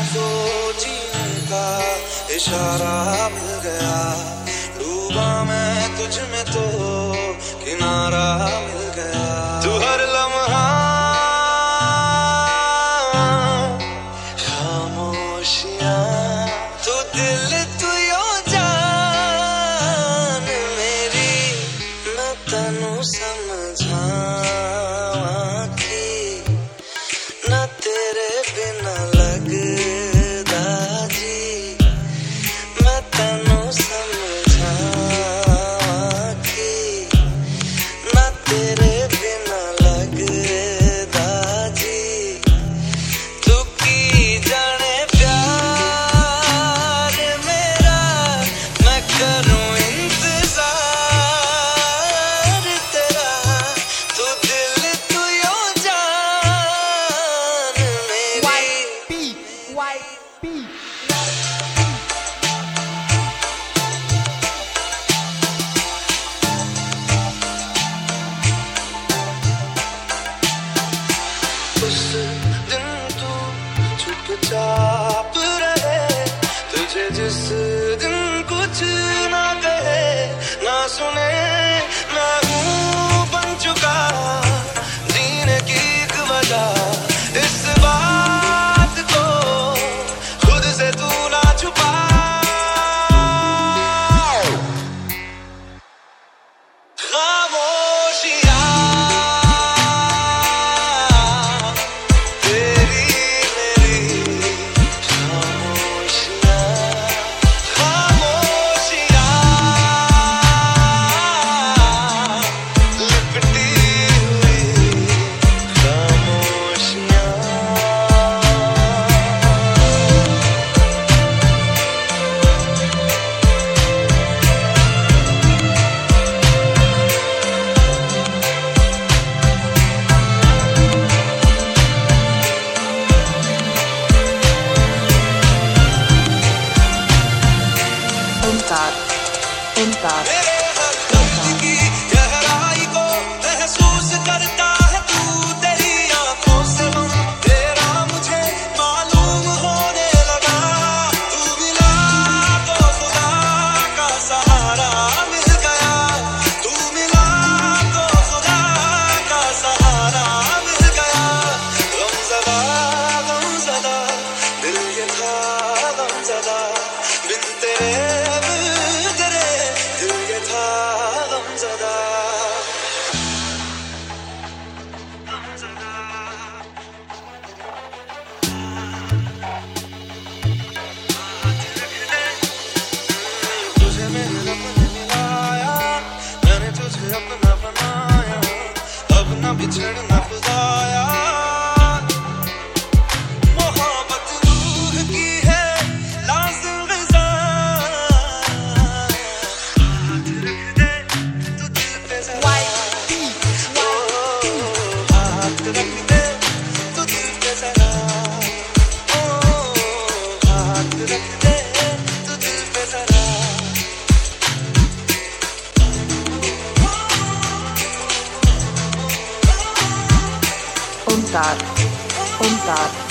को जीने का इशारा मिल गया, डूबा मैं तुझ में तो किनारा मिल गया। तू हर लम्हा खामोशियां, तू दिल तू यो जान मेरी, मैं तनु समझावां कि ना तेरे बिना लगदा जी, मैं तनु समझावां कि ना तेरे बिना लगदा जी। तू की जाने प्यार मेरा, मैं करूं इंतजार तेरा, तू दिल तू यो जान मेरी। उस दिन तू चुपचाप रहे, तुझे जिस दिन कुछ ना कहे ना सुने, मैं हूँ बन चुका जीने की एक वजह। इस बात को खुद से तू ना छुपा, खामोशियां तेरी मेरी, खामोशियां खामोशियां लिपटी हुई खामोशियां। मेरे हर दर्द की गहराई को महसूस करता है तू, तेरी आंखों से गम तेरा मुझे मालूम होने लगा। तू मिला तो खुदा का सहारा मिल गया, तू मिला तो खुदा का सहारा मिल गया। गमज़दा दिल ये था गमज़दा, बिन तेरे दिल ये था गमज़दा। तुझे मेरे रब ने मिलाया, मैंने तुझे अपना बनाया, अब न बिछड़ना खुदाया। मोहब्बत रूह की है लाज़िम ग़िज़ा, हाथ रख दे तू दिल पे ज़रा, हाथ रख दे तू दिल पे ज़रा, हाथ रख दे तू दिल पे ज़रा। Untar.